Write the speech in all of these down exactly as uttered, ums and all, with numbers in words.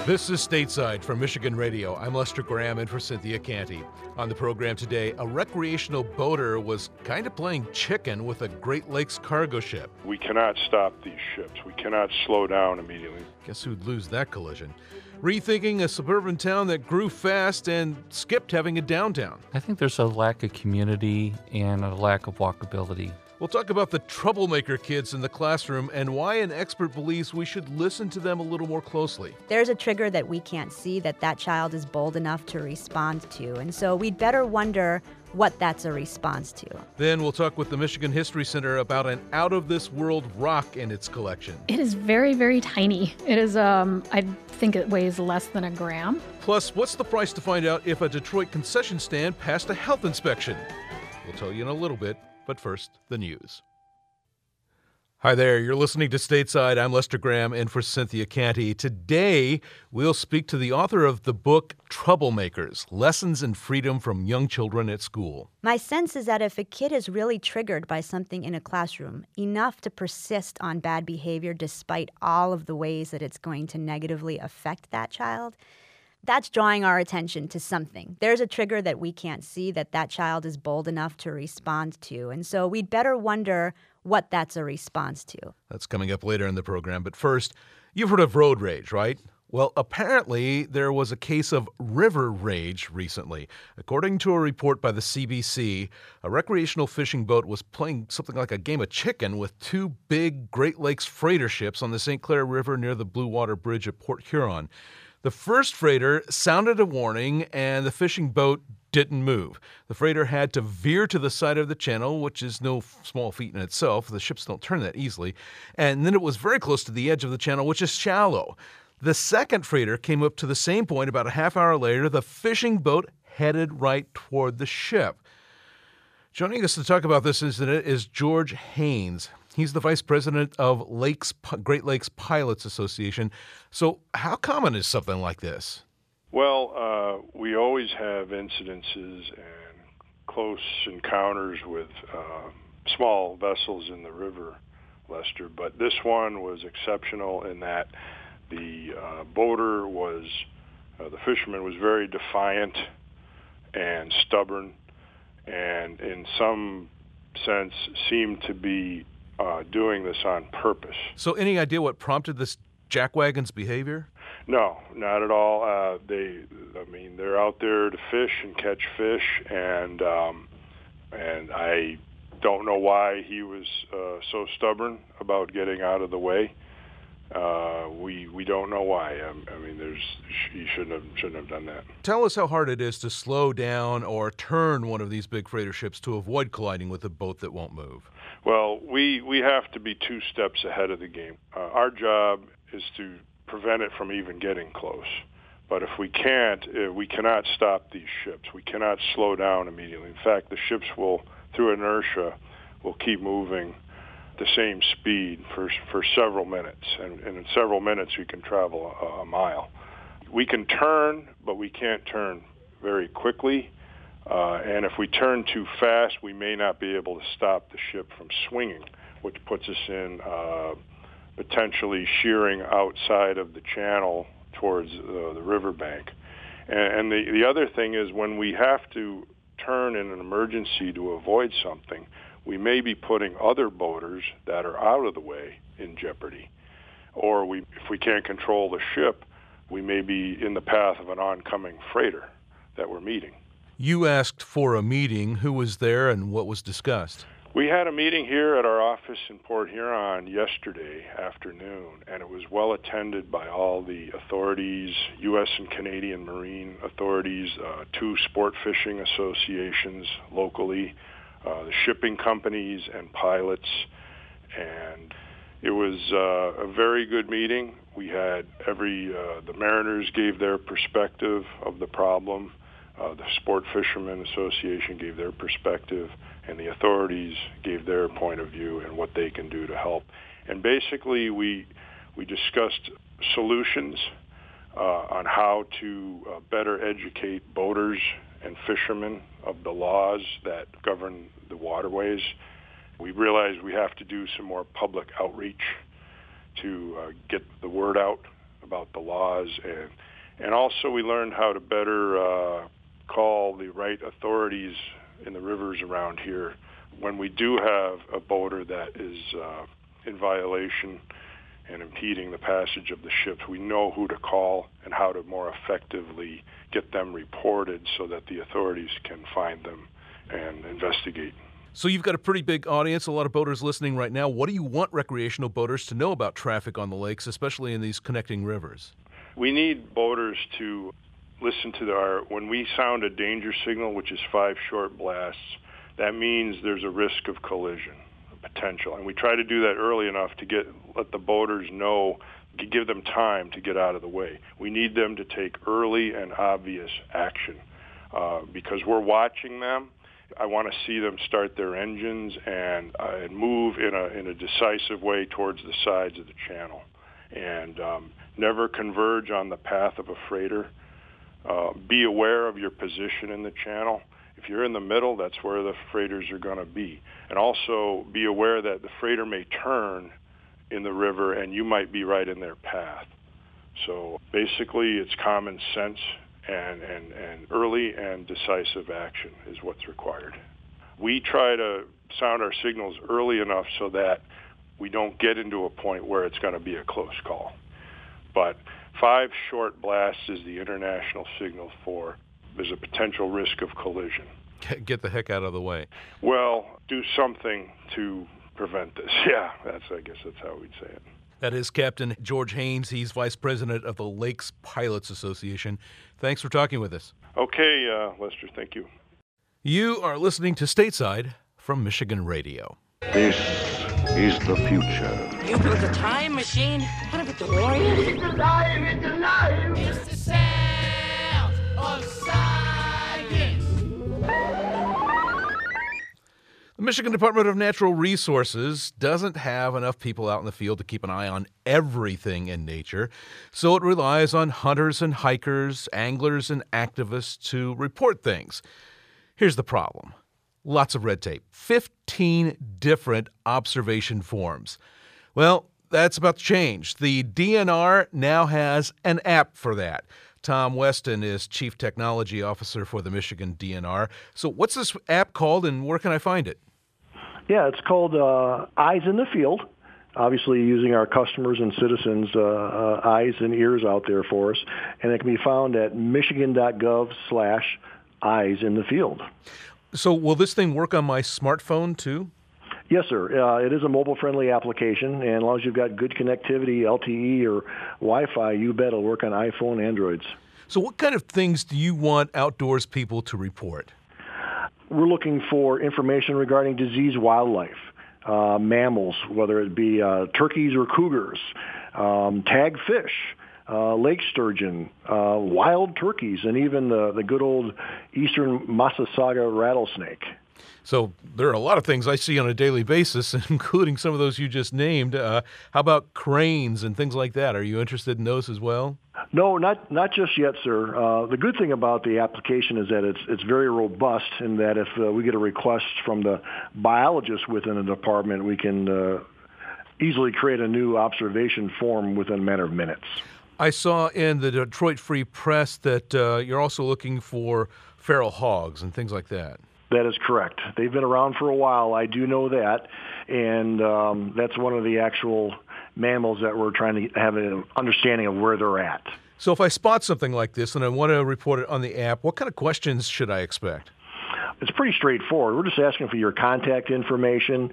This is Stateside from Michigan Radio. I'm Lester Graham in for Cynthia Canty. On the program today, a recreational boater was kind of playing chicken with a Great Lakes cargo ship. We cannot stop these ships. We cannot slow down immediately. Guess who'd lose that collision? Rethinking a suburban town that grew fast and skipped having a downtown. I think there's a lack of community and a lack of walkability. We'll talk about the troublemaker kids in the classroom and why an expert believes we should listen to them a little more closely. There's a trigger that we can't see that that child is bold enough to respond to, and so we'd better wonder what that's a response to. Then we'll talk with the Michigan History Center about an out-of-this-world rock in its collection. It is very, very tiny. It is, um, I think it weighs less than a gram. Plus, what's the price to find out if a Detroit concession stand passed a health inspection? We'll tell you in a little bit. But first, the news. Hi there, you're listening to Stateside. I'm Lester Graham in for Cynthia Canty. Today, we'll speak to the author of the book Troublemakers, Lessons in Freedom from Young Children at School. My sense is that if a kid is really triggered by something in a classroom, enough to persist on bad behavior despite all of the ways that it's going to negatively affect that child, that's drawing our attention to something. There's a trigger that we can't see that that child is bold enough to respond to. And so we'd better wonder what that's a response to. That's coming up later in the program. But first, you've heard of road rage, right? Well, apparently there was a case of river rage recently. According to a report by the C B C, a recreational fishing boat was playing something like a game of chicken with two big Great Lakes freighter ships on the Saint Clair River near the Blue Water Bridge at Port Huron. The first freighter sounded a warning, and the fishing boat didn't move. The freighter had to veer to the side of the channel, which is no small feat in itself. The ships don't turn that easily. And then it was very close to the edge of the channel, which is shallow. The second freighter came up to the same point about a half hour later. The fishing boat headed right toward the ship. Joining us to talk about this incident is George Haynes. He's the vice president of Lakes, Great Lakes Pilots Association. So how common is something like this? Well, uh, we always have incidences and close encounters with uh, small vessels in the river, Lester. But this one was exceptional in that the uh, boater was, uh, the fisherman was very defiant and stubborn, and in some sense seemed to be Uh, doing this on purpose. So any idea what prompted this jackwagon's behavior? No, not at all. Uh, they, I mean, they're out there to fish and catch fish, and um, and I don't know why he was uh, so stubborn about getting out of the way. Uh, we we don't know why. Um, I mean, there's he shouldn't have shouldn't have done that. Tell us how hard it is to slow down or turn one of these big freighter ships to avoid colliding with a boat that won't move. Well, we, we have to be two steps ahead of the game. Uh, our job is to prevent it from even getting close. But if we can't, uh, we cannot stop these ships. We cannot slow down immediately. In fact, the ships will, through inertia, will keep moving the same speed for for several minutes. And, and in several minutes, we can travel a, a mile. We can turn, but we can't turn very quickly. Uh, and if we turn too fast, we may not be able to stop the ship from swinging, which puts us in uh, potentially shearing outside of the channel towards uh, the riverbank. And, and the, the other thing is when we have to turn in an emergency to avoid something, we may be putting other boaters that are out of the way in jeopardy. Or we, if we can't control the ship, we may be in the path of an oncoming freighter that we're meeting. You asked for a meeting. Who was there and what was discussed? We had a meeting here at our office in Port Huron yesterday afternoon, and it was well attended by all the authorities, U S and Canadian Marine authorities, uh, two sport fishing associations locally, uh, the shipping companies and pilots, and it was uh, a very good meeting. We had every, uh, the mariners gave their perspective of the problem. Uh, the Sport Fishermen Association gave their perspective, and the authorities gave their point of view and what they can do to help. And basically, we we discussed solutions uh, on how to uh, better educate boaters and fishermen of the laws that govern the waterways. We realized we have to do some more public outreach to uh, get the word out about the laws, and and also we learned how to better uh, call the right authorities in the rivers around here when we do have a boater that is uh, in violation and impeding the passage of the ships. We know who to call and how to more effectively get them reported so that the authorities can find them and investigate. So you've got a pretty big audience, a lot of boaters listening right now. What do you want recreational boaters to know about traffic on the lakes, especially in these connecting rivers? We need boaters to listen to our, when we sound a danger signal, which is five short blasts, that means there's a risk of collision, potential. And we try to do that early enough to get let the boaters know, to give them time to get out of the way. We need them to take early and obvious action uh, because we're watching them. I want to see them start their engines and, uh, and move in a in a decisive way towards the sides of the channel, and um, never converge on the path of a freighter. Uh, be aware of your position in the channel. If you're in the middle, that's where the freighters are going to be. And also be aware that the freighter may turn in the river and you might be right in their path. So basically it's common sense and, and, and early and decisive action is what's required. We try to sound our signals early enough so that we don't get into a point where it's going to be a close call. But five short blasts is the international signal for there's a potential risk of collision. Get the heck out of the way. Well, do something to prevent this. Yeah, that's I guess that's how we'd say it. That is Captain George Haynes. He's Vice President of the Lakes Pilots Association. Thanks for talking with us. Okay, uh, Lester, thank you. You are listening to Stateside from Michigan Radio. This is the future. You built a time machine? What of a DeLorean? It's alive, it's alive! It's the sound of science! The Michigan Department of Natural Resources doesn't have enough people out in the field to keep an eye on everything in nature, so it relies on hunters and hikers, anglers and activists to report things. Here's the problem. Lots of red tape. fifteen different observation forms. Well, that's about to change. The D N R now has an app for that. Tom Weston is Chief Technology Officer for the Michigan D N R. So what's this app called and where can I find it? Yeah, it's called uh, Eyes in the Field. Obviously using our customers and citizens' uh, uh, eyes and ears out there for us. And it can be found at michigan.gov slash eyes in the field. So will this thing work on my smartphone too? Yes, sir. Uh, it is a mobile-friendly application, and as long as you've got good connectivity, L T E or Wi-Fi, you bet it'll work on iPhone, Androids. So what kind of things do you want outdoors people to report? We're looking for information regarding diseased wildlife, uh, mammals, whether it be uh, turkeys or cougars, um, tag fish, Uh, lake sturgeon, uh, wild turkeys, and even the, the good old eastern Massasauga rattlesnake. So there are a lot of things I see on a daily basis, including some of those you just named. Uh, how about cranes and things like that? Are you interested in those as well? No, not not just yet, sir. Uh, the good thing about the application is that it's it's very robust in that if uh, we get a request from the biologist within the department, we can uh, easily create a new observation form within a matter of minutes. I saw in the Detroit Free Press that uh, you're also looking for feral hogs and things like that. That is correct. They've been around for a while. I do know that, and um, that's one of the actual mammals that we're trying to have an understanding of where they're at. So if I spot something like this and I want to report it on the app, what kind of questions should I expect? It's pretty straightforward. We're just asking for your contact information.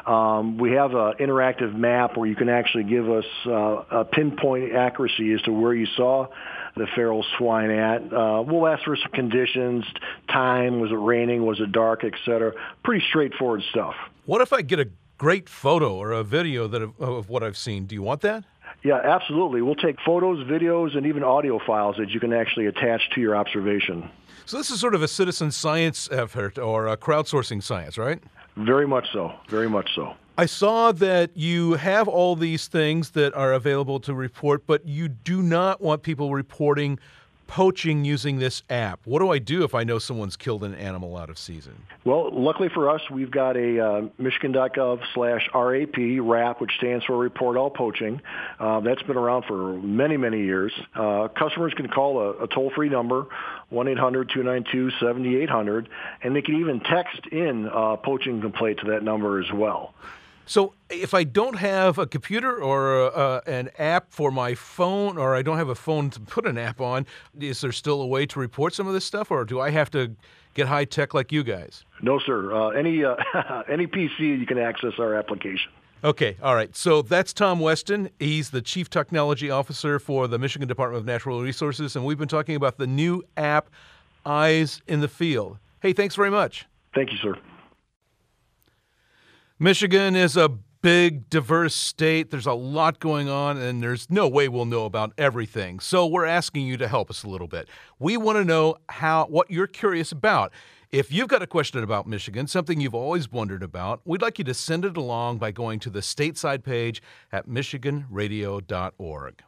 Um, we have an interactive map where you can actually give us uh, a pinpoint accuracy as to where you saw the feral swine at. Uh, we'll ask for some conditions, time, was it raining, was it dark, et cetera. Pretty straightforward stuff. What if I get a great photo or a video that of, of what I've seen? Do you want that? Yeah, absolutely. We'll take photos, videos, and even audio files that you can actually attach to your observation. So this is sort of a citizen science effort or a crowdsourcing science, right? Very much so. Very much so. I saw that you have all these things that are available to report, but you do not want people reporting poaching using this app. What do I do if I know someone's killed an animal out of season? Well, luckily for us, we've got a uh, Michigan.gov slash RAP, RAP, which stands for Report All Poaching. Uh, that's been around for many, many years. Uh, customers can call a, a toll-free number, one eight hundred two nine two seven eight zero zero, and they can even text in a poaching complaint to that number as well. So if I don't have a computer or uh, an app for my phone, or I don't have a phone to put an app on, is there still a way to report some of this stuff, or do I have to get high tech like you guys? No, sir. Uh, any uh, any P C, you can access our application. Okay, all right. So that's Tom Weston. He's the Chief Technology Officer for the Michigan Department of Natural Resources, and we've been talking about the new app, Eyes in the Field. Hey, thanks very much. Thank you, sir. Michigan is a big, diverse state. There's a lot going on, and there's no way we'll know about everything. So we're asking you to help us a little bit. We want to know how what you're curious about. If you've got a question about Michigan, something you've always wondered about, we'd like you to send it along by going to the stateside page at michigan radio dot org.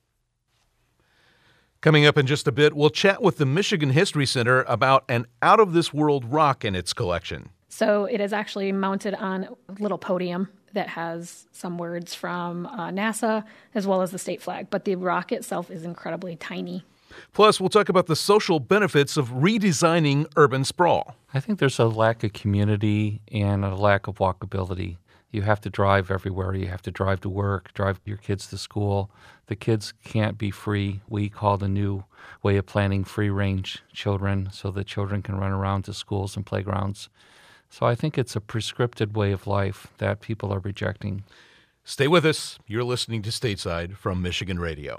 Coming up in just a bit, we'll chat with the Michigan History Center about an out-of-this-world rock in its collection. So it is actually mounted on a little podium that has some words from uh, NASA as well as the state flag. But the rock itself is incredibly tiny. Plus, we'll talk about the social benefits of redesigning urban sprawl. I think there's a lack of community and a lack of walkability. You have to drive everywhere. You have to drive to work, drive your kids to school. The kids can't be free. We call the new way of planning free-range children so that children can run around to schools and playgrounds. So I think it's a prescripted way of life that people are rejecting. Stay with us. You're listening to Stateside from Michigan Radio.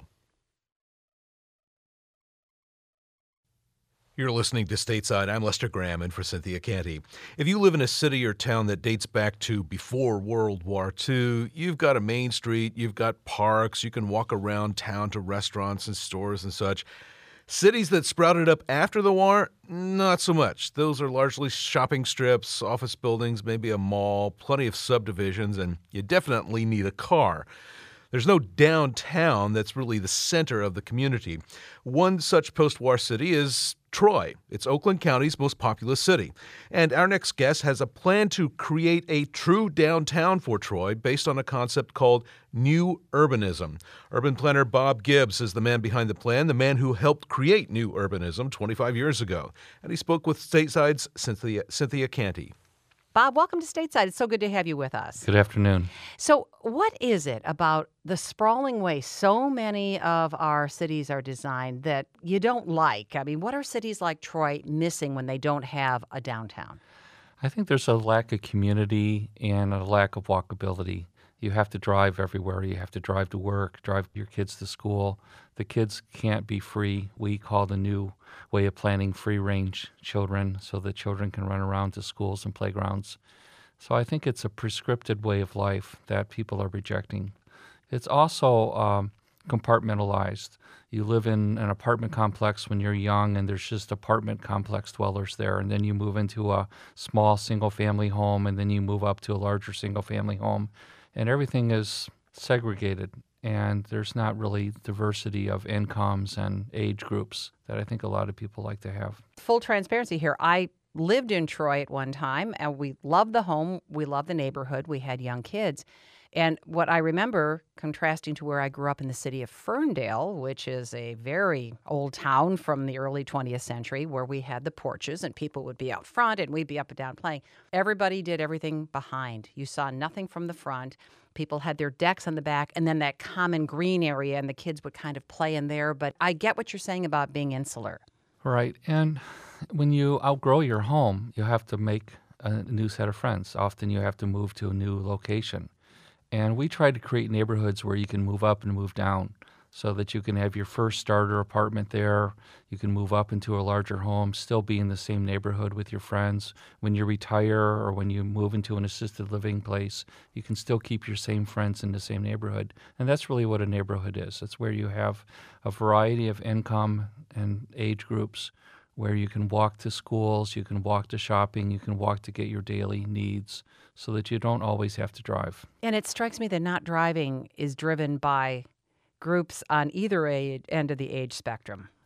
You're listening to Stateside. I'm Lester Graham, and for Cynthia Canty. If you live in a city or town that dates back to before World War Two, you've got a main street, you've got parks, you can walk around town to restaurants and stores and such. Cities that sprouted up after the war, not so much. Those are largely shopping strips, office buildings, maybe a mall, plenty of subdivisions, and you definitely need a car. There's no downtown that's really the center of the community. One such post-war city is Troy. It's Oakland County's most populous city. And our next guest has a plan to create a true downtown for Troy based on a concept called New Urbanism. Urban planner Bob Gibbs is the man behind the plan, the man who helped create New Urbanism twenty-five years ago. And he spoke with Stateside's Cynthia, Cynthia Canty. Bob, welcome to Stateside. It's so good to have you with us. Good afternoon. So what is it about the sprawling way so many of our cities are designed that you don't like? I mean, what are cities like Troy missing when they don't have a downtown? I think there's a lack of community and a lack of walkability. You have to drive everywhere. You have to drive to work, drive your kids to school. The kids can't be free. We call the new way of planning free-range children so that children can run around to schools and playgrounds. So I think it's a prescripted way of life that people are rejecting. It's also um, compartmentalized. You live in an apartment complex when you're young, and there's just apartment complex dwellers there, and then you move into a small single-family home, and then you move up to a larger single-family home, and everything is segregated. And there's not really diversity of incomes and age groups that I think a lot of people like to have. Full transparency here. I lived in Troy at one time, and we loved the home. We loved the neighborhood. We had young kids. And what I remember, contrasting to where I grew up in the city of Ferndale, which is a very old town from the early twentieth century, where we had the porches and people would be out front and we'd be up and down playing. Everybody did everything behind. You saw nothing from the front. People had their decks on the back and then that common green area, and the kids would kind of play in there. But I get what you're saying about being insular. Right. And when you outgrow your home, you have to make a new set of friends. Often you have to move to a new location. And we try to create neighborhoods where you can move up and move down so that you can have your first starter apartment there. You can move up into a larger home, still be in the same neighborhood with your friends. When you retire or when you move into an assisted living place, you can still keep your same friends in the same neighborhood. And that's really what a neighborhood is. It's where you have a variety of income and age groups, where you can walk to schools, you can walk to shopping, you can walk to get your daily needs so that you don't always have to drive. And it strikes me that not driving is driven by groups on either end of the age spectrum.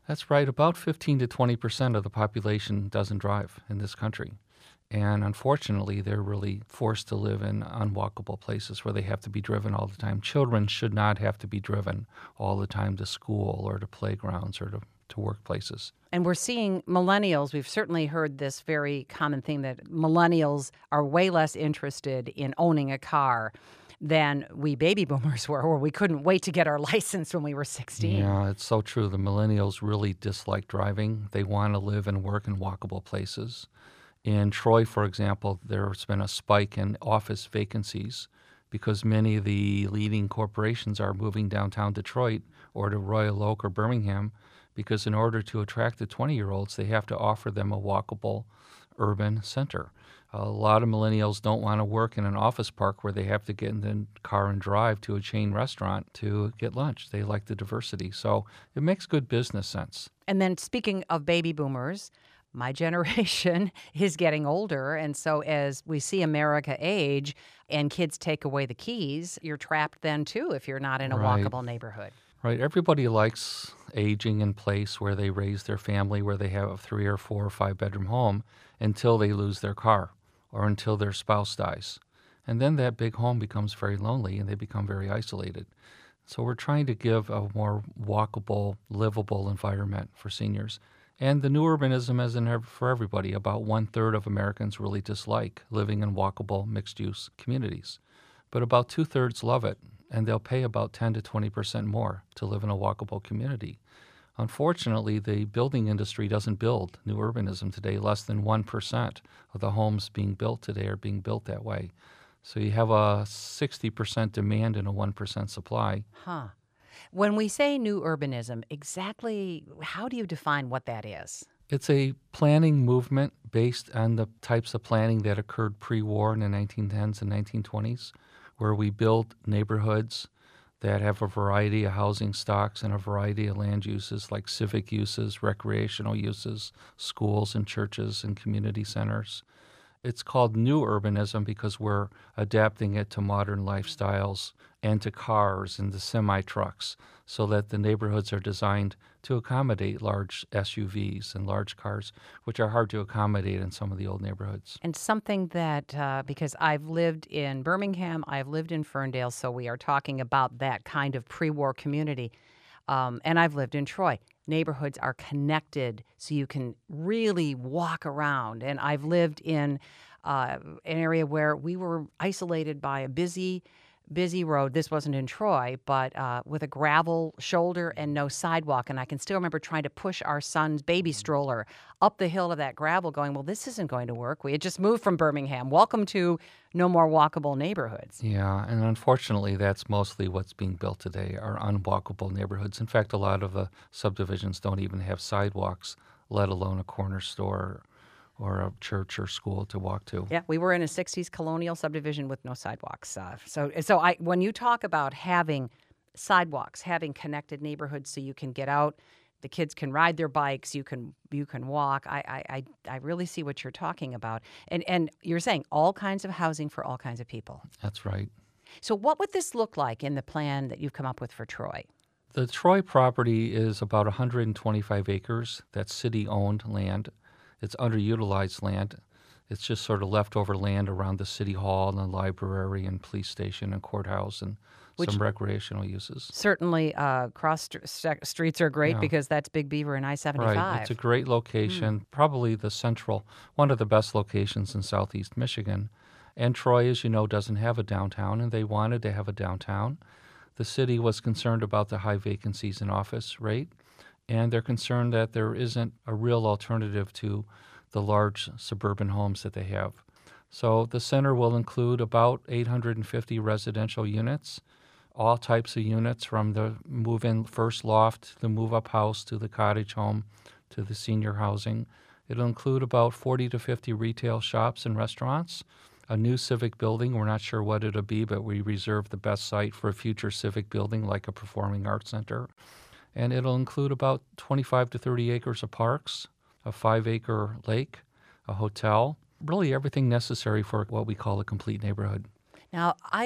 That's right. About fifteen to twenty percent of the population doesn't drive in this country. And unfortunately, they're really forced to live in unwalkable places where they have to be driven all the time. Children should not have to be driven all the time to school or to playgrounds or to, to workplaces. And we're seeing millennials, we've certainly heard this very common thing that millennials are way less interested in owning a car than we baby boomers were, or we couldn't wait to get our license when we were sixteen. Yeah, it's so true. The millennials really dislike driving. They want to live and work in walkable places. In Troy, for example, there's been a spike in office vacancies because many of the leading corporations are moving downtown Detroit or to Royal Oak or Birmingham because in order to attract the twenty-year-olds, they have to offer them a walkable urban center. A lot of millennials don't want to work in an office park where they have to get in the car and drive to a chain restaurant to get lunch. They like the diversity. So it makes good business sense. And then speaking of baby boomers, my generation is getting older, and so as we see America age and kids take away the keys, you're trapped then too if you're not in a Right. walkable neighborhood. Right. Everybody likes aging in place where they raise their family, where they have a three or four or five bedroom home until they lose their car or until their spouse dies. And then that big home becomes very lonely and they become very isolated. So we're trying to give a more walkable, livable environment for seniors. And the new urbanism is in ev- for everybody. About one-third of Americans really dislike living in walkable, mixed-use communities. But about two-thirds love it, and they'll pay about ten to twenty percent more to live in a walkable community. Unfortunately, the building industry doesn't build new urbanism today. Less than one percent of the homes being built today are being built that way. So you have a sixty percent demand and a one percent supply. Huh. When we say new urbanism, exactly how do you define what that is? It's a planning movement based on the types of planning that occurred pre-war in the nineteen tens and nineteen twenties, where we build neighborhoods that have a variety of housing stocks and a variety of land uses like civic uses, recreational uses, schools and churches and community centers. It's called new urbanism because we're adapting it to modern lifestyles and to cars and to semi-trucks so that the neighborhoods are designed to accommodate large S U Vs and large cars, which are hard to accommodate in some of the old neighborhoods. And something that, uh, because I've lived in Birmingham, I've lived in Ferndale, so we are talking about that kind of pre-war community. Um, and I've lived in Troy. Neighborhoods are connected so you can really walk around. And I've lived in uh, an area where we were isolated by a busy busy road. This wasn't in Troy, but uh, with a gravel shoulder and no sidewalk. And I can still remember trying to push our son's baby stroller up the hill of that gravel going, well, this isn't going to work. We had just moved from Birmingham. Welcome to no more walkable neighborhoods. Yeah, and unfortunately, that's mostly what's being built today are unwalkable neighborhoods. In fact, a lot of the subdivisions don't even have sidewalks, let alone a corner store or a church or school to walk to. Yeah, we were in a sixties colonial subdivision with no sidewalks. Uh, so, so I, when you talk about having sidewalks, having connected neighborhoods, so you can get out, the kids can ride their bikes, you can you can walk. I I I really see what you're talking about, and and you're saying all kinds of housing for all kinds of people. That's right. So, what would this look like in the plan that you've come up with for Troy? The Troy property is about one hundred twenty-five acres. That's city-owned land. It's underutilized land. It's just sort of leftover land around the city hall and the library and police station and courthouse and Which some recreational uses. Certainly, uh, cross st- st- streets are great Yeah. because that's Big Beaver and I seventy-five. Right. It's a great location, mm. probably the central, one of the best locations in southeast Michigan. And Troy, as you know, doesn't have a downtown, and they wanted to have a downtown. The city was concerned about the high vacancies in office rate, and they're concerned that there isn't a real alternative to the large suburban homes that they have. So the center will include about eight hundred fifty residential units, all types of units from the move-in first loft to the move-up house to the cottage home to the senior housing. It'll include about forty to fifty retail shops and restaurants, a new civic building. We're not sure what it'll be, but we reserve the best site for a future civic building like a performing arts center. And it'll include about twenty-five to thirty acres of parks, a five-acre lake, a hotel, really everything necessary for what we call a complete neighborhood. Now, I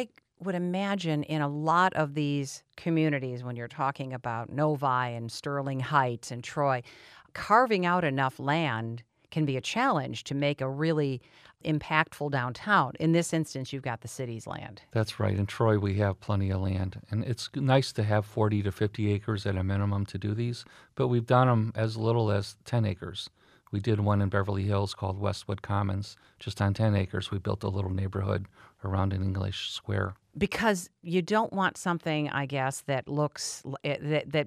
would imagine in a lot of these communities, when you're talking about Novi and Sterling Heights and Troy, carving out enough land can be a challenge to make a really impactful downtown. In this instance, you've got the city's land. That's right. In Troy, we have plenty of land. And it's nice to have forty to fifty acres at a minimum to do these, but we've done them as little as ten acres. We did one in Beverly Hills called Westwood Commons. Just on ten acres, we built a little neighborhood around an English square. Because you don't want something, I guess, that looks, that, that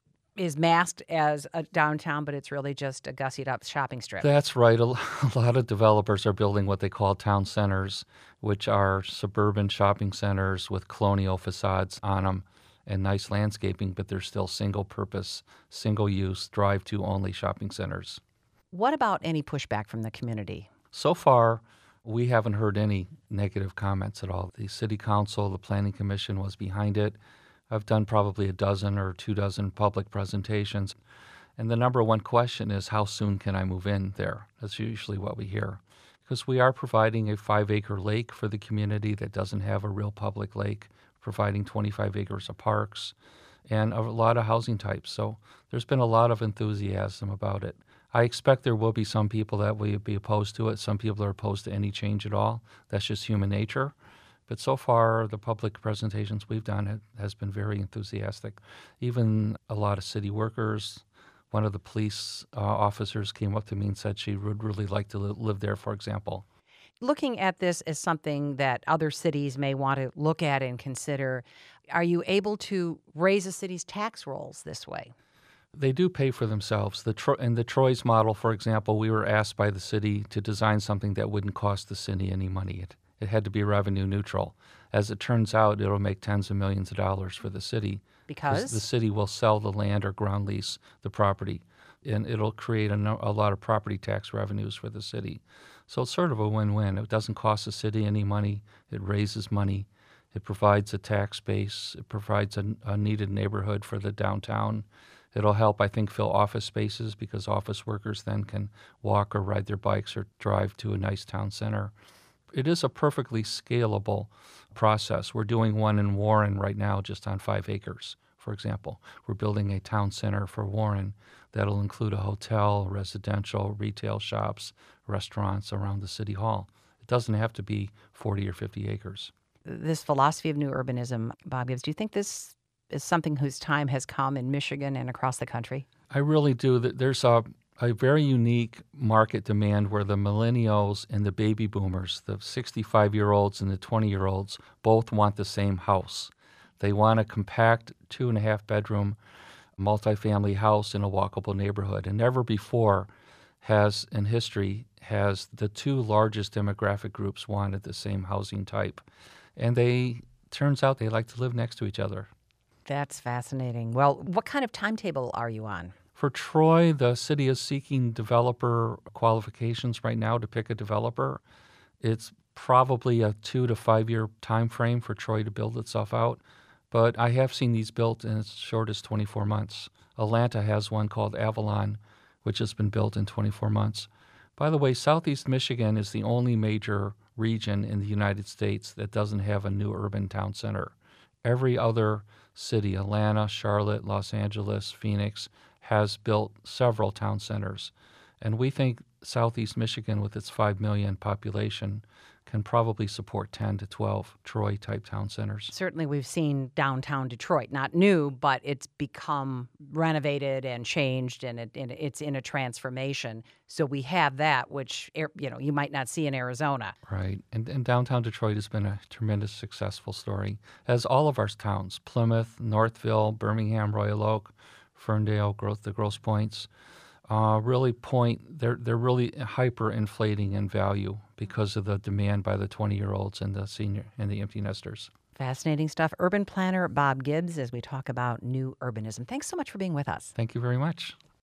is masked as a downtown, but it's really just a gussied up shopping strip. That's right. A lot of developers are building what they call town centers, which are suburban shopping centers with colonial facades on them and nice landscaping, but they're still single-purpose, single-use, drive-to only shopping centers. What about any pushback from the community? So far, we haven't heard any negative comments at all. The city council, the planning commission was behind it. I've done probably a dozen or two dozen public presentations. And the number one question is, how soon can I move in there? That's usually what we hear. Because we are providing a five-acre lake for the community that doesn't have a real public lake, providing twenty-five acres of parks and a lot of housing types. So there's been a lot of enthusiasm about it. I expect there will be some people that will be opposed to it. Some people are opposed to any change at all. That's just human nature. But so far, the public presentations we've done has been very enthusiastic. Even a lot of city workers. One of the police uh, officers came up to me and said she would really like to li- live there, for example. Looking at this as something that other cities may want to look at and consider, are you able to raise a city's tax rolls this way? They do pay for themselves. The Tro- in the Troy's model, for example, we were asked by the city to design something that wouldn't cost the city any money. It, it had to be revenue neutral. As it turns out, it'll make tens of millions of dollars for the city. Because? The city will sell the land or ground lease the property, and it'll create a, no- a lot of property tax revenues for the city. So it's sort of a win-win. It doesn't cost the city any money. It raises money. It provides a tax base. It provides a, a needed neighborhood for the downtown. It'll help, I think, fill office spaces because office workers then can walk or ride their bikes or drive to a nice town center. It is a perfectly scalable process. We're doing one in Warren right now just on five acres, for example. We're building a town center for Warren that'll include a hotel, residential, retail shops, restaurants around the city hall. It doesn't have to be forty or fifty acres. This philosophy of new urbanism, Bob Gibbs, do you think this is something whose time has come in Michigan and across the country? I really do. There's a, a very unique market demand where the millennials and the baby boomers, the sixty-five-year-olds and the twenty-year-olds, both want the same house. They want a compact two-and-a-half-bedroom multifamily house in a walkable neighborhood. And never before has, in history, has the two largest demographic groups wanted the same housing type. And they, turns out they like to live next to each other. That's fascinating. Well, what kind of timetable are you on? For Troy, the city is seeking developer qualifications right now to pick a developer. It's probably a two to five year time frame for Troy to build itself out. But I have seen these built in as short as twenty-four months. Atlanta has one called Avalon, which has been built in twenty-four months. By the way, Southeast Michigan is the only major region in the United States that doesn't have a new urban town center. Every other city, Atlanta, Charlotte, Los Angeles, Phoenix, has built several town centers. And we think Southeast Michigan, with its five million population, can probably support ten to twelve Troy-type town centers. Certainly we've seen downtown Detroit, not new, but it's become renovated and changed, and, it, and it's in a transformation. So we have that, which you know you might not see in Arizona. Right, and, and downtown Detroit has been a tremendous successful story, as all of our towns, Plymouth, Northville, Birmingham, Royal Oak, Ferndale, Growth, the Grosse Points, Uh, really point, they're they're really hyper-inflating in value because of the demand by the twenty-year-olds and the senior and the empty nesters. Fascinating stuff. Urban planner Bob Gibbs as we talk about new urbanism. Thanks so much for being with us. Thank you very much.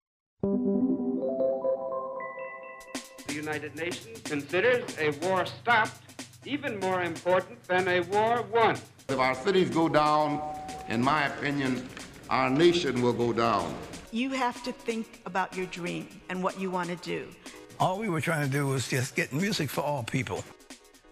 The United Nations considers a war stopped even more important than a war won. If our cities go down, in my opinion, our nation will go down. You have to think about your dream and what you want to do. All we were trying to do was just get music for all people.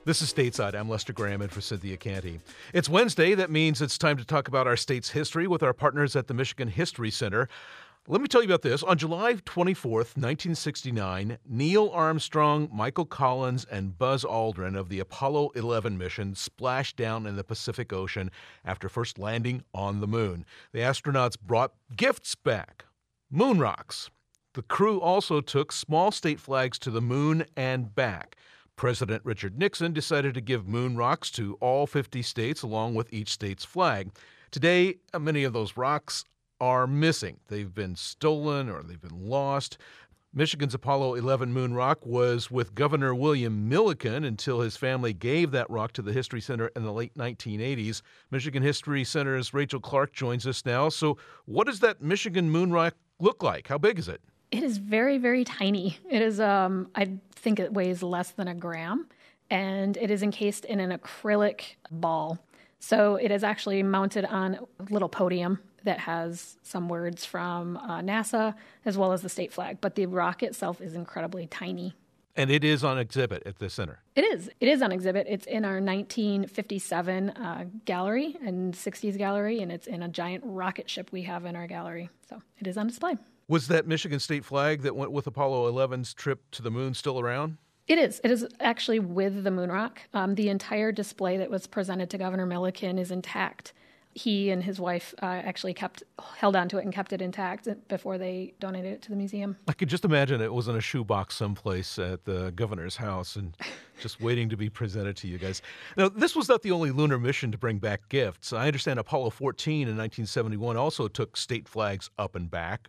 This is Stateside. I'm Lester Graham in for Cynthia Canty. It's Wednesday. That means it's time to talk about our state's history with our partners at the Michigan History Center. Let me tell you about this. On July twenty-fourth, nineteen sixty-nine, Neil Armstrong, Michael Collins, and Buzz Aldrin of the Apollo eleven mission splashed down in the Pacific Ocean after first landing on the moon. The astronauts brought gifts back, moon rocks. The crew also took small state flags to the moon and back. President Richard Nixon decided to give moon rocks to all fifty states along with each state's flag. Today, many of those rocks are missing. They've been stolen or they've been lost. Michigan's Apollo eleven moon rock was with Governor William Milliken until his family gave that rock to the History Center in the late nineteen eighties. Michigan History Center's Rachel Clark joins us now. So what does that Michigan moon rock look like? How big is it? It is very, very tiny. It is, um, I think it weighs less than a gram, and it is encased in an acrylic ball. So it is actually mounted on a little podium that has some words from uh, NASA as well as the state flag. But the rock itself is incredibly tiny. And it is on exhibit at the center. It is. It is on exhibit. It's in our nineteen fifty-seven uh, gallery and sixties gallery, and it's in a giant rocket ship we have in our gallery. So it is on display. Was that Michigan state flag that went with Apollo eleven's trip to the moon still around? It is. It is actually with the moon rock. Um, the entire display that was presented to Governor Milliken is intact. He and his wife uh, actually kept held onto it and kept it intact before they donated it to the museum. I could just imagine it was in a shoebox someplace at the governor's house and just waiting to be presented to you guys. Now, this was not the only lunar mission to bring back gifts. I understand Apollo fourteen in nineteen seventy-one also took state flags up and back.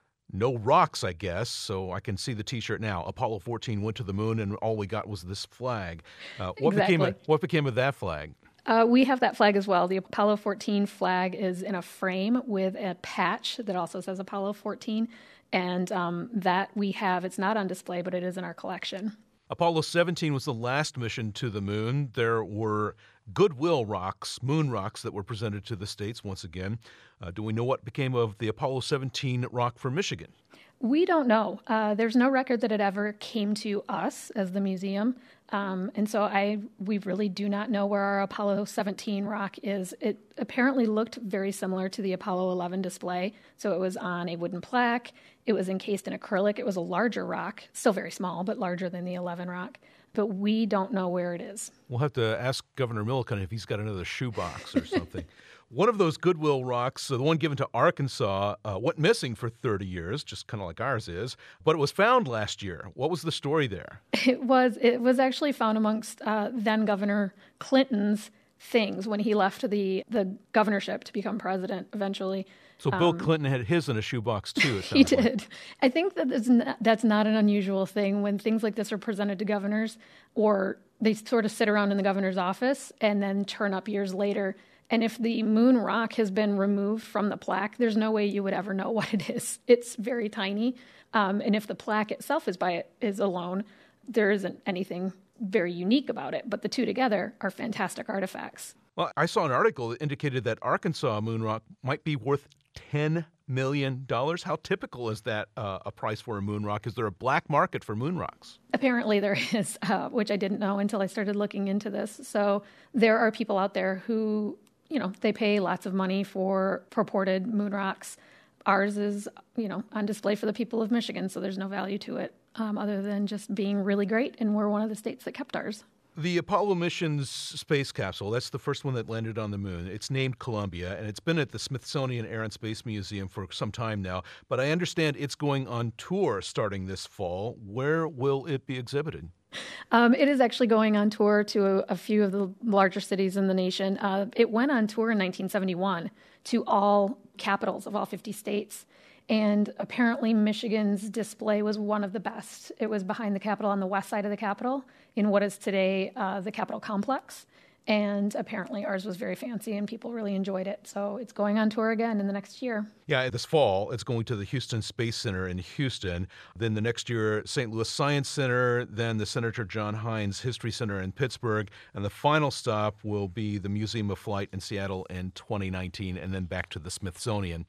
No rocks, I guess, so I can see the T-shirt now. Apollo fourteen went to the moon, and all we got was this flag. Uh, what exactly. became of, what became of that flag? Uh, we have that flag as well. The Apollo fourteen flag is in a frame with a patch that also says Apollo fourteen, and um, that we have. It's not on display, but it is in our collection. Apollo seventeen was the last mission to the moon. There were Goodwill rocks, moon rocks, that were presented to the states once again. Uh, do we know what became of the Apollo seventeen rock for Michigan? We don't know. Uh, there's no record that it ever came to us as the museum. Um, and so I, we really do not know where our Apollo seventeen rock is. It apparently looked very similar to the Apollo eleven display. So it was on a wooden plaque. It was encased in acrylic. It was a larger rock, still very small, but larger than the eleven rock. But we don't know where it is. We'll have to ask Governor Milliken if he's got another shoebox or something. One of those Goodwill rocks, so the one given to Arkansas, uh, went missing for thirty years, just kind of like ours is, but it was found last year. What was the story there? It was it was actually found amongst uh, then Governor Clinton's things when he left the, the governorship to become president eventually. So Bill um, Clinton had his in a shoebox too, it he sounds did. Like. I think that that's not, that's not an unusual thing when things like this are presented to governors, or they sort of sit around in the governor's office and then turn up years later. And if the moon rock has been removed from the plaque, there's no way you would ever know what it is. It's very tiny. Um, and if the plaque itself is by it is alone, there isn't anything very unique about it. But the two together are fantastic artifacts. Well, I saw an article that indicated that Arkansas moon rock might be worth ten million dollars. How typical is that uh, a price for a moon rock? Is there a black market for moon rocks? Apparently there is, uh, which I didn't know until I started looking into this. So there are people out there who, you know, they pay lots of money for purported moon rocks. Ours is, you know, on display for the people of Michigan, so there's no value to it um, other than just being really great, and we're one of the states that kept ours. The Apollo mission's space capsule, that's the first one that landed on the moon. It's named Columbia, and it's been at the Smithsonian Air and Space Museum for some time now. But I understand it's going on tour starting this fall. Where will it be exhibited? Um, it is actually going on tour to a, a few of the larger cities in the nation. Uh, it went on tour in nineteen seventy-one to all capitals of all fifty states. And apparently Michigan's display was one of the best. It was behind the Capitol on the west side of the Capitol in what is today uh, the Capitol complex. And apparently ours was very fancy and people really enjoyed it. So it's going on tour again in the next year. Yeah, this fall it's going to the Houston Space Center in Houston. Then the next year, Saint Louis Science Center, then the Senator John Heinz History Center in Pittsburgh. And the final stop will be the Museum of Flight in Seattle in twenty nineteen, and then back to the Smithsonian.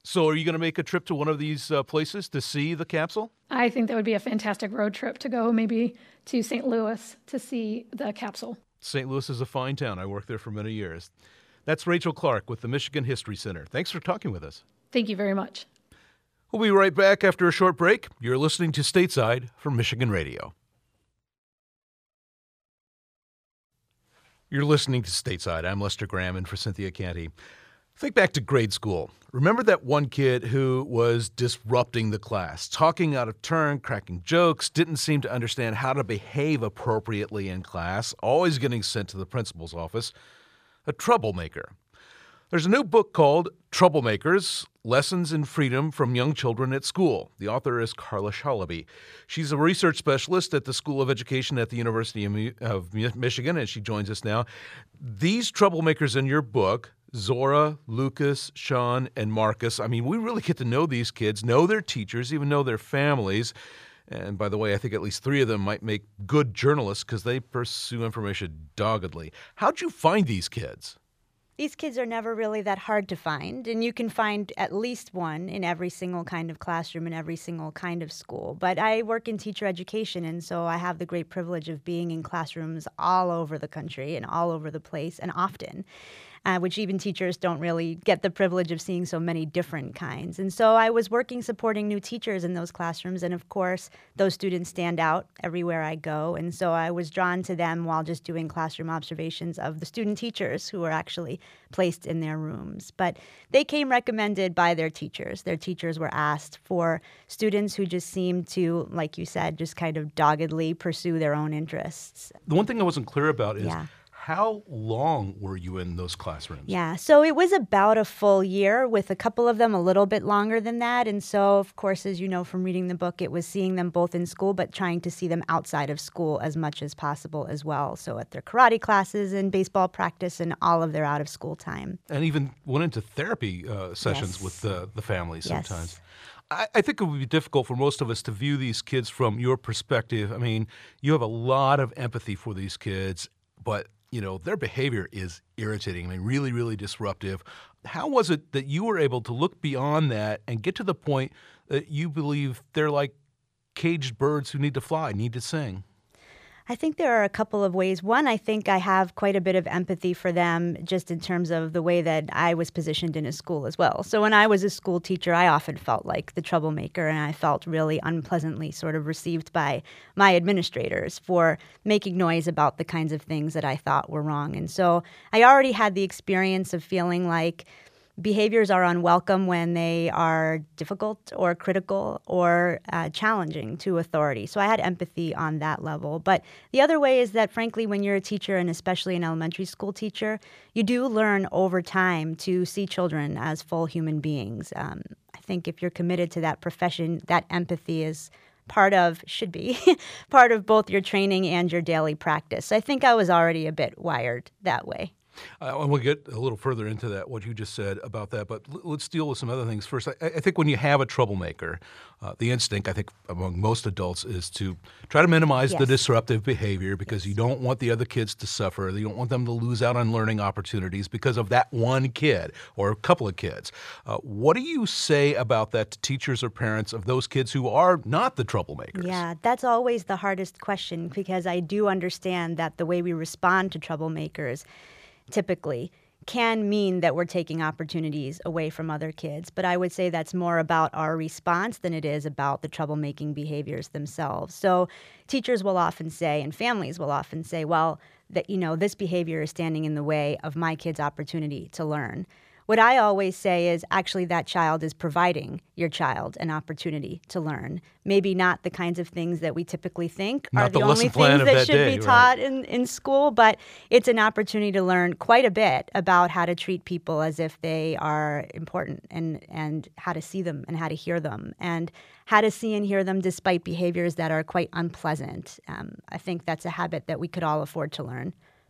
So are you going to make a trip to one of these uh, places to see the capsule? I think that would be a fantastic road trip to go maybe to Saint Louis to see the capsule. Saint Louis is a fine town. I worked there for many years. That's Rachel Clark with the Michigan History Center. Thanks for talking with us. Thank you very much. We'll be right back after a short break. You're listening to Stateside from Michigan Radio. You're listening to Stateside. I'm Lester Graham, and for Cynthia Canty. Think back to grade school. Remember that one kid who was disrupting the class, talking out of turn, cracking jokes, didn't seem to understand how to behave appropriately in class, always getting sent to the principal's office, a troublemaker. There's a new book called Troublemakers, Lessons in Freedom from Young Children at School. The author is Carla Shalaby. She's a research specialist at the School of Education at the University of Michigan, and she joins us now. These troublemakers in your book, Zora, Lucas, Sean, and Marcus, I mean, we really get to know these kids, know their teachers, even know their families. And by the way, I think at least three of them might make good journalists because they pursue information doggedly. How'd you find these kids? These kids are never really that hard to find, and you can find at least one in every single kind of classroom in every single kind of school. But I work in teacher education, and so I have the great privilege of being in classrooms all over the country and all over the place and often. Uh, which even teachers don't really get the privilege of seeing so many different kinds. And so I was working supporting new teachers in those classrooms, and of course, those students stand out everywhere I go. And so I was drawn to them while just doing classroom observations of the student teachers who were actually placed in their rooms. But they came recommended by their teachers. Their teachers were asked for students who just seemed to, like you said, just kind of doggedly pursue their own interests. The one thing I wasn't clear about is yeah. How long were you in those classrooms? Yeah, so it was about a full year, with a couple of them a little bit longer than that. And so, of course, as you know from reading the book, it was seeing them both in school, but trying to see them outside of school as much as possible as well. So at their karate classes and baseball practice and all of their out-of-school time. And even went into therapy uh, sessions yes. with the, the families yes. sometimes. I, I think it would be difficult for most of us to view these kids from your perspective. I mean, you have a lot of empathy for these kids, but you know, their behavior is irritating. I mean, really, really disruptive. How was it that you were able to look beyond that and get to the point that you believe they're like caged birds who need to fly, need to sing? I think there are a couple of ways. One, I think I have quite a bit of empathy for them just in terms of the way that I was positioned in a school as well. So when I was a school teacher, I often felt like the troublemaker, and I felt really unpleasantly sort of received by my administrators for making noise about the kinds of things that I thought were wrong. And so I already had the experience of feeling like behaviors are unwelcome when they are difficult or critical or uh, challenging to authority. So I had empathy on that level. But the other way is that, frankly, when you're a teacher, and especially an elementary school teacher, you do learn over time to see children as full human beings. Um, I think if you're committed to that profession, that empathy is part of, should be, part of both your training and your daily practice. So I think I was already a bit wired that way. Uh, and we'll get a little further into that, what you just said about that, but l- let's deal with some other things first. I, I think when you have a troublemaker, uh, the instinct, I think, among most adults is to try to minimize yes. the disruptive behavior because yes. you don't want the other kids to suffer. You don't want them to lose out on learning opportunities because of that one kid or a couple of kids. Uh, what do you say about that to teachers or parents of those kids who are not the troublemakers? Yeah, that's always the hardest question, because I do understand that the way we respond to troublemakers typically can mean that we're taking opportunities away from other kids. But I would say that's more about our response than it is about the troublemaking behaviors themselves. So teachers will often say, and families will often say, well, that, you know, this behavior is standing in the way of my kid's opportunity to learn. What I always say is actually that child is providing your child an opportunity to learn. Maybe not the kinds of things that we typically think not are the, the only things that, that should day, be taught right. in, in school, but it's an opportunity to learn quite a bit about how to treat people as if they are important, and, and how to see them and how to hear them, and how to see and hear them despite behaviors that are quite unpleasant. Um, I think that's a habit that we could all afford to learn.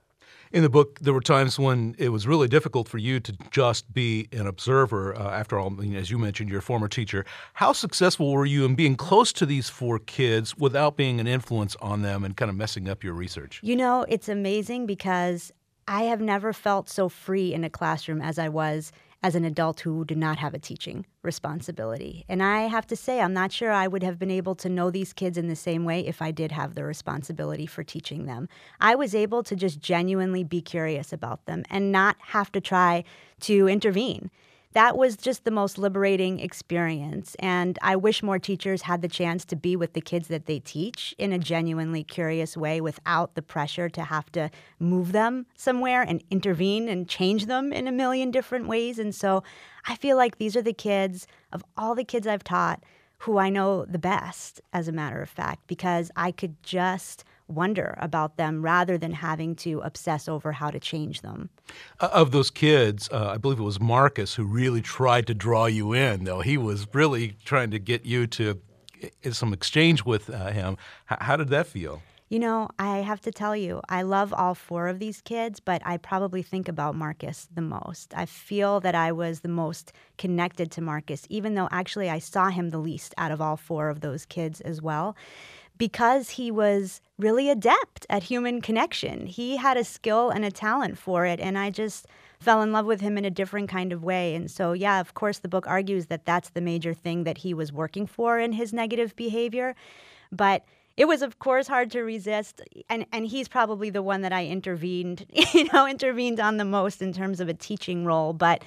In the book, there were times when it was really difficult for you to just be an observer. Uh, after all, I mean, as you mentioned, you're a former teacher. How successful were you in being close to these four kids without being an influence on them and kind of messing up your research? You know, it's amazing because I have never felt so free in a classroom as I was as an adult who did not have a teaching responsibility. And I have to say, I'm not sure I would have been able to know these kids in the same way if I did have the responsibility for teaching them. I was able to just genuinely be curious about them and not have to try to intervene. That was just the most liberating experience. And I wish more teachers had the chance to be with the kids that they teach in a genuinely curious way without the pressure to have to move them somewhere and intervene and change them in a million different ways. And so I feel like these are the kids, of all the kids I've taught, who I know the best, as a matter of fact, because I could just wonder about them rather than having to obsess over how to change them. Uh, of those kids, uh, I believe it was Marcus who really tried to draw you in, though. He was really trying to get you to uh, some exchange with uh, him. H- how did that feel? You know, I have to tell you, I love all four of these kids, but I probably think about Marcus the most. I feel that I was the most connected to Marcus, even though actually I saw him the least out of all four of those kids as well, because he was really adept at human connection. He had a skill and a talent for it, and I just fell in love with him in a different kind of way. And so, yeah, of course, the book argues that that's the major thing that he was working for in his negative behavior. But it was, of course, hard to resist, and, and he's probably the one that I intervened, you know, intervened on the most in terms of a teaching role, but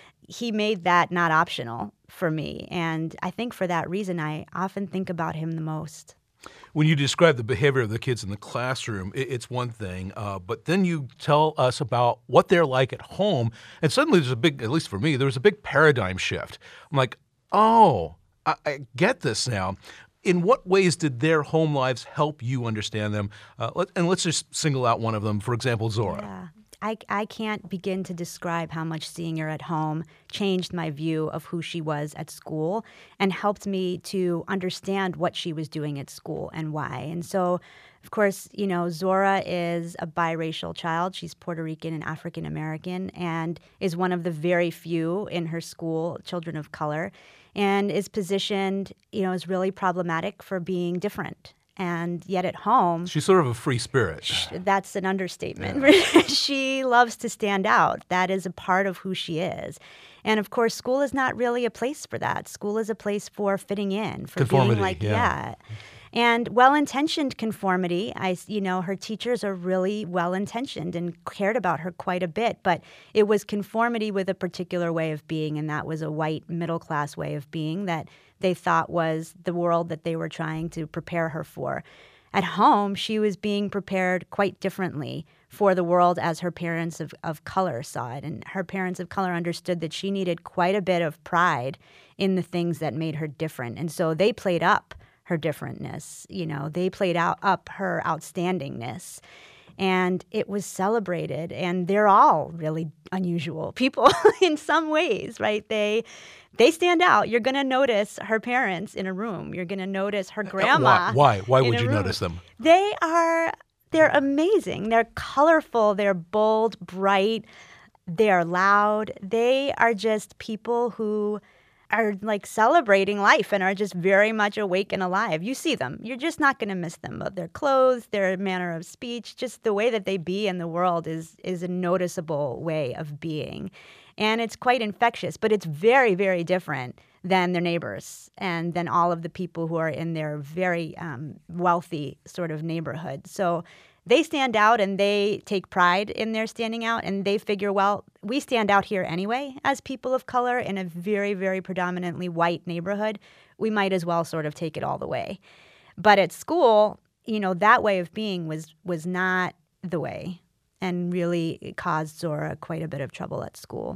he made that not optional for me. And I think for that reason, I often think about him the most. When you describe the behavior of the kids in the classroom, it's one thing, uh, but then you tell us about what they're like at home, and suddenly there's a big, at least for me, there was a big paradigm shift. I'm like, oh, I, I get this now. In what ways did their home lives help you understand them? Uh, let, and let's just single out one of them, for example, Zora. Yeah. I, I can't begin to describe how much seeing her at home changed my view of who she was at school and helped me to understand what she was doing at school and why. And so, of course, you know, Zora is a biracial child. She's Puerto Rican and African American and is one of the very few in her school, children of color, and is positioned, you know, as really problematic for being different. And yet at home, she's sort of a free spirit. That's an understatement. Yeah. She loves to stand out. That is a part of who she is. And of course, school is not really a place for that. School is a place for fitting in, for conformity, being like, yeah. yeah. And well-intentioned conformity. I, you know, her teachers are really well-intentioned and cared about her quite a bit. But it was conformity with a particular way of being, and that was a white middle-class way of being that they thought was the world that they were trying to prepare her for. At home, she was being prepared quite differently for the world as her parents of, of color saw it. And her parents of color understood that she needed quite a bit of pride in the things that made her different. And so they played up her differentness. You know, they played out up her outstandingness. And it was celebrated. And they're all really unusual people in some ways, right? They they stand out. You're going to notice her parents in a room. You're going to notice her grandma. Why? Why, Why would you room. notice them? They are, they're amazing. They're colorful. They're bold, bright. They're loud. They are just people who are like celebrating life and are just very much awake and alive. You see them. You're just not going to miss them. But their clothes, their manner of speech, just the way that they be in the world is is a noticeable way of being. And it's quite infectious, but it's very, very different than their neighbors and than all of the people who are in their very um, wealthy sort of neighborhood. So they stand out and they take pride in their standing out, and they figure, well, we stand out here anyway as people of color in a very, very predominantly white neighborhood. We might as well sort of take it all the way. But at school, you know, that way of being was was not the way, and really caused Zora quite a bit of trouble at school.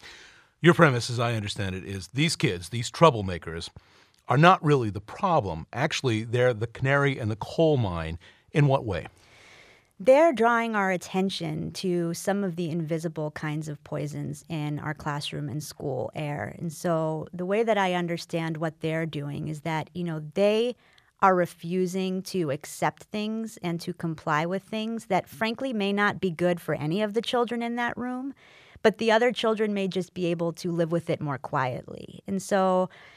Your premise, as I understand it, is these kids, these troublemakers, are not really the problem. Actually, they're the canary in the coal mine. In what way? They're drawing our attention to some of the invisible kinds of poisons in our classroom and school air. And so the way that I understand what they're doing is that, you know, they are refusing to accept things and to comply with things that frankly may not be good for any of the children in that room, but the other children may just be able to live with it more quietly. And so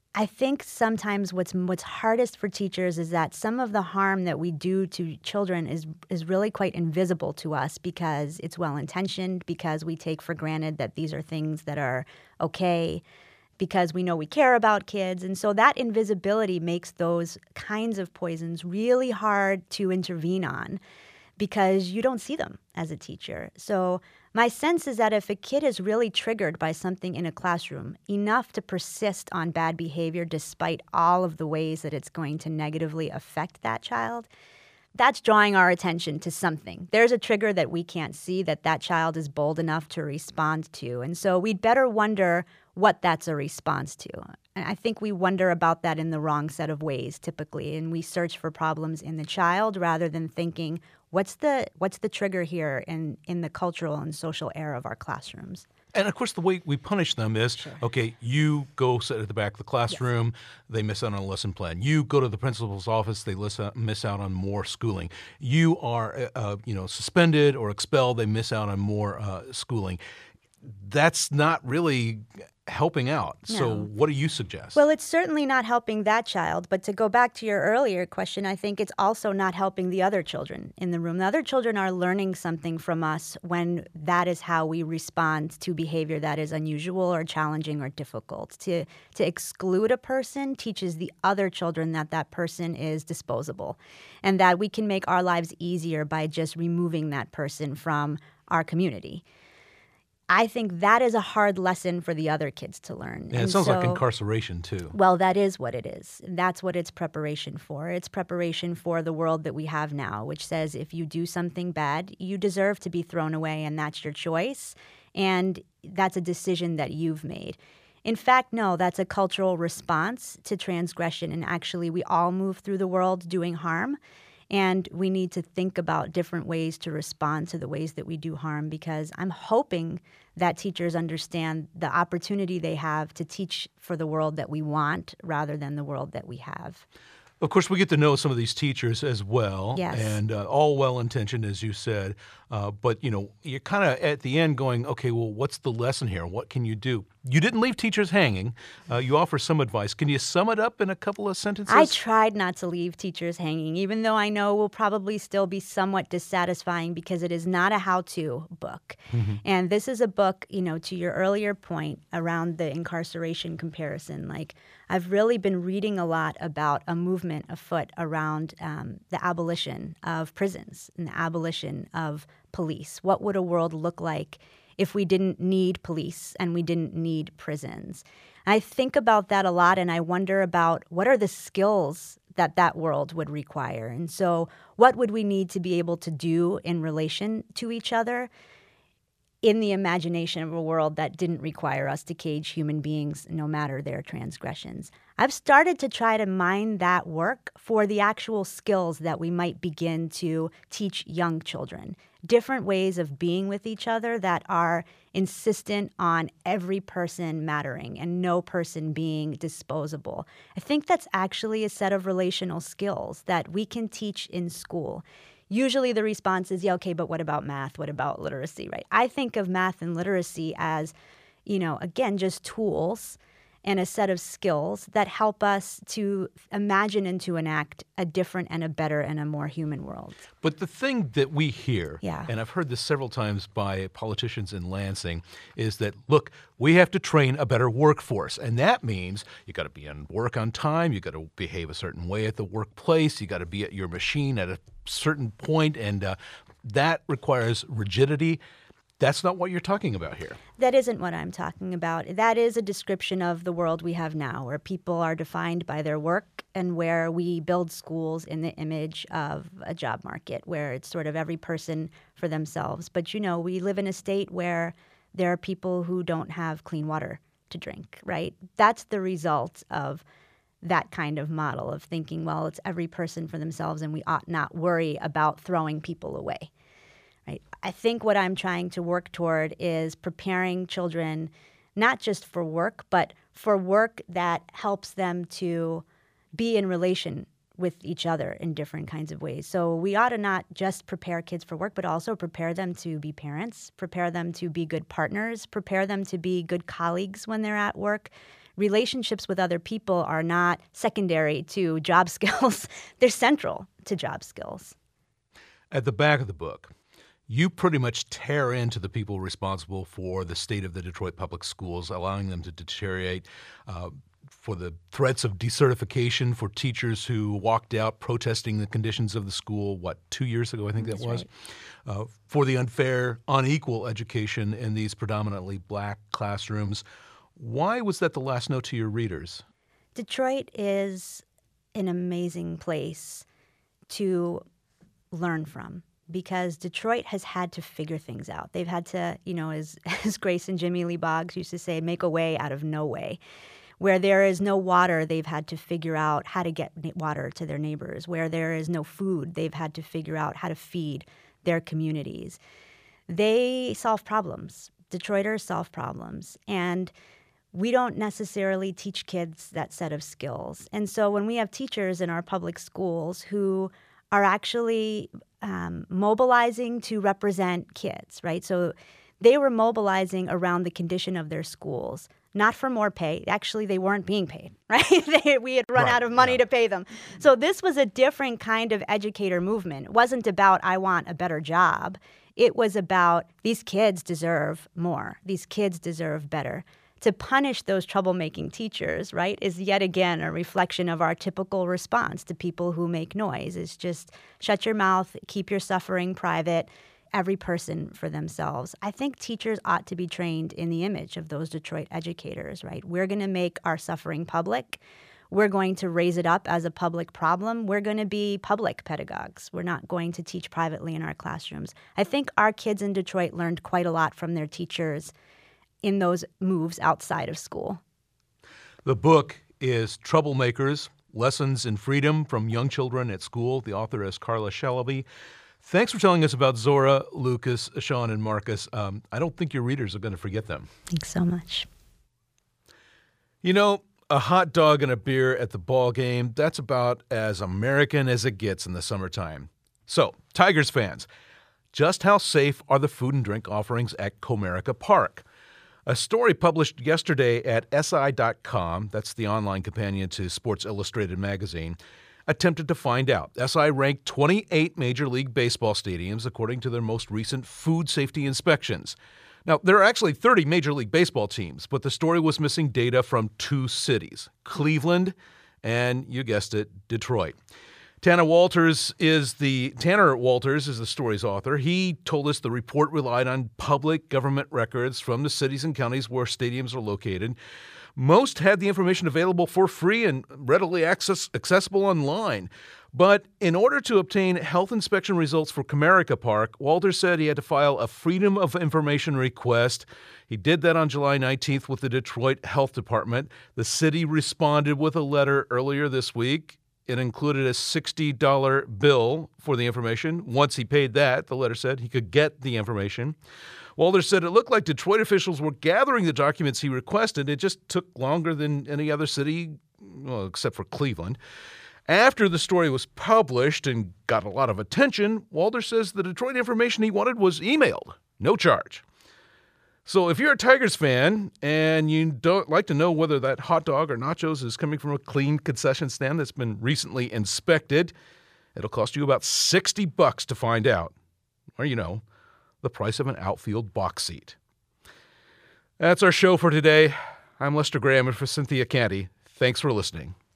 I think sometimes what's what's hardest for teachers is that some of the harm that we do to children is is really quite invisible to us because it's well-intentioned, because we take for granted that these are things that are okay, because we know we care about kids. And so that invisibility makes those kinds of poisons really hard to intervene on because you don't see them as a teacher. So my sense is that if a kid is really triggered by something in a classroom, enough to persist on bad behavior despite all of the ways that it's going to negatively affect that child, that's drawing our attention to something. There's a trigger that we can't see that that child is bold enough to respond to. And so we'd better wonder what that's a response to. And I think we wonder about that in the wrong set of ways typically, and we search for problems in the child rather than thinking, what's the what's the trigger here in, in the cultural and social era of our classrooms? And of course, the way we punish them is, Sure. okay, you go sit at the back of the classroom, yes. They miss out on a lesson plan. You go to the principal's office, they listen, miss out on more schooling. You are, uh, you know, suspended or expelled, they miss out on more uh, schooling. That's not really helping out. No. So what do you suggest? Well, it's certainly not helping that child. But to go back to your earlier question, I think it's also not helping the other children in the room. The other children are learning something from us when that is how we respond to behavior that is unusual or challenging or difficult. To, to exclude a person teaches the other children that that person is disposable and that we can make our lives easier by just removing that person from our community. I think that is a hard lesson for the other kids to learn. Yeah, it and sounds so, like incarceration, too. Well, that is what it is. That's what it's preparation for. It's preparation for the world that we have now, which says if you do something bad, you deserve to be thrown away, and that's your choice, and that's a decision that you've made. In fact, no, that's a cultural response to transgression, and actually we all move through the world doing harm. And we need to think about different ways to respond to the ways that we do harm, because I'm hoping that teachers understand the opportunity they have to teach for the world that we want rather than the world that we have. Of course, we get to know some of these teachers as well, Yes. and uh, all well-intentioned, as you said. Uh, but, you know, you're kind of at the end going, okay, well, what's the lesson here? What can you do? You didn't leave teachers hanging. Uh, you offer some advice. Can you sum it up in a couple of sentences? I tried not to leave teachers hanging, even though I know will probably still be somewhat dissatisfying because it is not a how-to book. Mm-hmm. And this is a book, you know, to your earlier point around the incarceration comparison. Like, I've really been reading a lot about a movement afoot around um, the abolition of prisons and the abolition of police. What would a world look like if we didn't need police and we didn't need prisons? I think about that a lot, and I wonder about what are the skills that that world would require. And so what would we need to be able to do in relation to each other in the imagination of a world that didn't require us to cage human beings no matter their transgressions? I've started to try to mine that work for the actual skills that we might begin to teach young children. Different ways of being with each other that are insistent on every person mattering and no person being disposable. I think that's actually a set of relational skills that we can teach in school. Usually the response is, yeah, okay, but what about math? What about literacy, right? I think of math and literacy as, you know, again, just tools and a set of skills that help us to imagine and to enact a different and a better and a more human world. But the thing that we hear, yeah. and I've heard this several times by politicians in Lansing, is that, look, we have to train a better workforce. And that means you got to be on work on time, you got to behave a certain way at the workplace, you got to be at your machine at a certain point, and uh, that requires rigidity. That's not what you're talking about here. That isn't what I'm talking about. That is a description of the world we have now, where people are defined by their work and where we build schools in the image of a job market, where it's sort of every person for themselves. But, you know, we live in a state where there are people who don't have clean water to drink, right? That's the result of that kind of model of thinking, well, it's every person for themselves and we ought not worry about throwing people away. Right. I think what I'm trying to work toward is preparing children not just for work, but for work that helps them to be in relation with each other in different kinds of ways. So we ought to not just prepare kids for work, but also prepare them to be parents, prepare them to be good partners, prepare them to be good colleagues when they're at work, relationships with other people are not secondary to job skills. They're central to job skills. At the back of the book, you pretty much tear into the people responsible for the state of the Detroit public schools, allowing them to deteriorate, uh, for the threats of decertification for teachers who walked out protesting the conditions of the school, what, two years ago, I think that That's was, right. uh, for the unfair, unequal education in these predominantly black classrooms. Why was that the last note to your readers? Detroit is an amazing place to learn from, because Detroit has had to figure things out. They've had to, you know, as, as Grace and Jimmy Lee Boggs used to say, make a way out of no way. Where there is no water, they've had to figure out how to get water to their neighbors. Where there is no food, they've had to figure out how to feed their communities. They solve problems. Detroiters solve problems. And we don't necessarily teach kids that set of skills. And so when we have teachers in our public schools who are actually um, mobilizing to represent kids, right? So they were mobilizing around the condition of their schools, not for more pay. Actually, they weren't being paid, right? they, we had run Right, out of money yeah. to pay them. So this was a different kind of educator movement. It wasn't about, I want a better job. It was about, these kids deserve more. These kids deserve better. To punish those troublemaking teachers, right, is yet again a reflection of our typical response to people who make noise. It's just shut your mouth, keep your suffering private, every person for themselves. I think teachers ought to be trained in the image of those Detroit educators, right? We're going to make our suffering public. We're going to raise it up as a public problem. We're going to be public pedagogues. We're not going to teach privately in our classrooms. I think our kids in Detroit learned quite a lot from their teachers in those moves outside of school. The book is Troublemakers, Lessons in Freedom from Young Children at School. The author is Carla Shalaby. Thanks for telling us about Zora, Lucas, Sean, and Marcus. Um, I don't think your readers are going to forget them. Thanks so much. You know, a hot dog and a beer at the ball game, that's about as American as it gets in the summertime. So, Tigers fans, just how safe are the food and drink offerings at Comerica Park? A story published yesterday at S I dot com, that's the online companion to Sports Illustrated magazine, attempted to find out. S I ranked twenty-eight Major League Baseball stadiums according to their most recent food safety inspections. Now, there are actually thirty Major League Baseball teams, but the story was missing data from two cities, Cleveland and, you guessed it, Detroit. Tanner Walters is the Tanner Walters is the story's author. He told us the report relied on public government records from the cities and counties where stadiums are located. Most had the information available for free and readily access, accessible online. But in order to obtain health inspection results for Comerica Park, Walters said he had to file a Freedom of Information request. He did that on July nineteenth with the Detroit Health Department. The city responded with a letter earlier this week. It included a sixty dollar bill for the information. Once he paid that, the letter said, he could get the information. Walters said it looked like Detroit officials were gathering the documents he requested. It just took longer than any other city, well, except for Cleveland. After the story was published and got a lot of attention, Walters says the Detroit information he wanted was emailed, no charge. So if you're a Tigers fan and you don't like to know whether that hot dog or nachos is coming from a clean concession stand that's been recently inspected, it'll cost you about sixty bucks to find out. Or, you know, the price of an outfield box seat. That's our show for today. I'm Lester Graham, and for Cynthia Canty, thanks for listening.